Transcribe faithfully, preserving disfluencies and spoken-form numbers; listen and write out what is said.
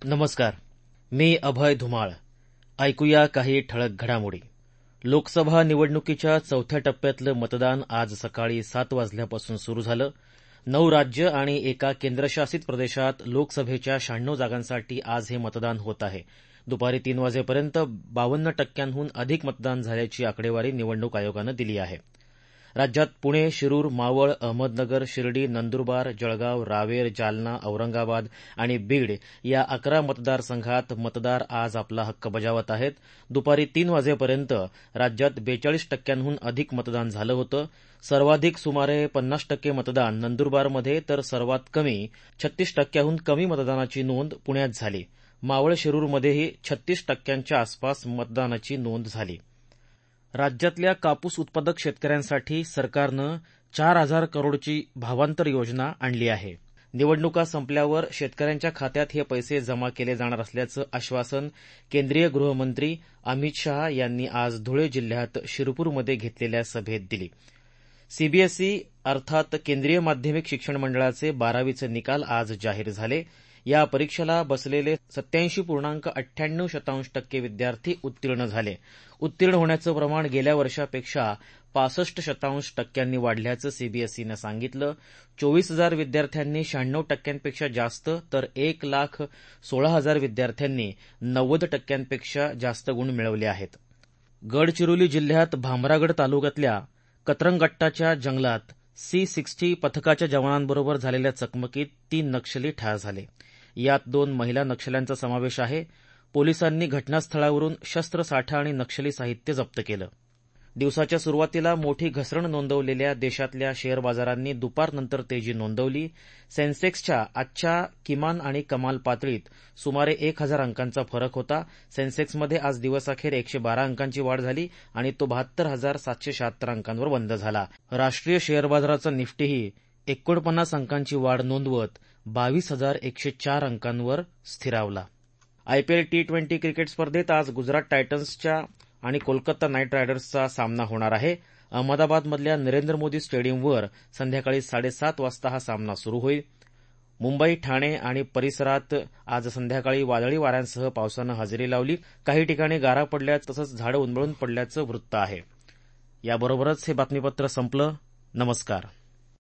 नमस्कार. मी अभय धुमाळ. ऐकूया काही ठळक घडामोडी. लोकसभा निवडणुकीच्या चौथ्या टप्प्यातलं मतदान आज सकाळी सात वाजल्यापासून सुरू झालं. नऊ राज्य आणि एका केंद्रशासित प्रदेशात लोकसभेच्या शहाण्णव जागांसाठी आज हे मतदान होत आहे. दुपारी तीन वाजेपर्यंत बावन्न टक्क्यांहून अधिक मतदान झाल्याची आकडेवारी निवडणूक आयोगानं दिली आहे. राज्यात पुणे, शिरूर, मावळ, अहमदनगर, शिर्डी, नंदुरबार, जळगाव, रावेर, जालना, औरंगाबाद आणि बीड या अकरा मतदारसंघात मतदार आज आपला हक्क बजावत आहेत. दुपारी तीन वाजेपर्यंत राज्यात बेचाळीस टक्क्यांहून अधिक मतदान झालं होतं. सर्वाधिक सुमारे पन्नास टक्के मतदान नंदुरबारमध्ये तर सर्वात कमी छत्तीस टक्क्याहून कमी मतदानाची नोंद पुण्यात झाली. मावळ शिरूरमध्येही छत्तीस टक्क्यांच्या आसपास मतदानाची नोंद झाली. राज्यातल्या कापूस उत्पादक शेतकऱ्यांसाठी सरकारनं चार हजार करोडची भावांतर योजना आणली आहे. निवडणुका संपल्यावर शेतकऱ्यांच्या खात्यात हे पैसे जमा केले जाणार असल्याचं आश्वासन केंद्रीय गृहमंत्री अमित शहा यांनी आज धुळे जिल्ह्यात शिरपूरमध्ये घेतलेल्या सभेत दिली. सीबीएसई अर्थात केंद्रीय माध्यमिक शिक्षण मंडळाचे बारावीचे निकाल आज जाहीर झाले. या परीक्षेला बसलेले सत्याऐंशी पूर्णांक अठ्ठ्याण्णव शतांश टक्के विद्यार्थी उत्तीर्ण झाले. उत्तीर्ण होण्याचं प्रमाण गेल्या वर्षापेक्षा पासष्ट शतांश टक्क्यांनी वाढल्याचं सीबीएसईनं सांगितलं. चोवीस हजार विद्यार्थ्यांनी शहाण्णव टक्क्यांपेक्षा जास्त तर एक लाख सोळा हजार विद्यार्थ्यांनी नव्वद टक्क्यांपेक्षा जास्त गुण मिळवले आहेत. गडचिरोली जिल्ह्यात भामरागड तालुक्यातल्या कतरंगट्टाच्या जंगलात सी सिक्स्टी पथकाच्या जवानांबरोबर झालेल्या चकमकीत तीन नक्षली ठार झाले. यात दोन महिला नक्षल्यांचा समावेश आहे. पोलिसांनी घटनास्थळावरून शस्त्रसाठा आणि नक्षली साहित्य जप्त केलं. दिवसाच्या सुरुवातीला मोठी घसरण नोंदवलेल्या देशातल्या शेअर बाजारांनी दुपारनंतर तेजी नोंदवली. सेन्सेक्सच्या आजच्या किमान आणि कमाल पातळीत सुमारे एक हजार अंकांचा फरक होता. सेन्सेक्समध्ये आज दिवसअखेर एकशे बारा अंकांची वाढ झाली आणि तो बहात्तर हजार सातशे शहात्तर अंकांवर बंद झाला. राष्ट्रीय शेअर बाजाराचा निफ्टीही एकोणपन्नास अंकांची वाढ नोंदवत बावीस हजार एकशे चार अंकांवर स्थिरावला. आयपीएल टी ट्वेंटी क्रिकेट स्पर्धेत आज गुजरात टायटन्सच्या आणि कोलकाता नाईट रायडर्सचा सामना होणार आहे. अहमदाबादमधल्या नरेंद्र मोदी स्टेडियमवर संध्याकाळी साडेसात वाजता हा सामना सुरू होईल. मुंबई, ठाणे आणि परिसरात आज संध्याकाळी वादळी वाऱ्यांसह पावसानं हजेरी लावली. काही ठिकाणी गारा पडल्या तसंच झाडं उन्मळून पडल्याचं वृत्त आहे. याबरोबरच हे बातमीपत्र संपलं. नमस्कार.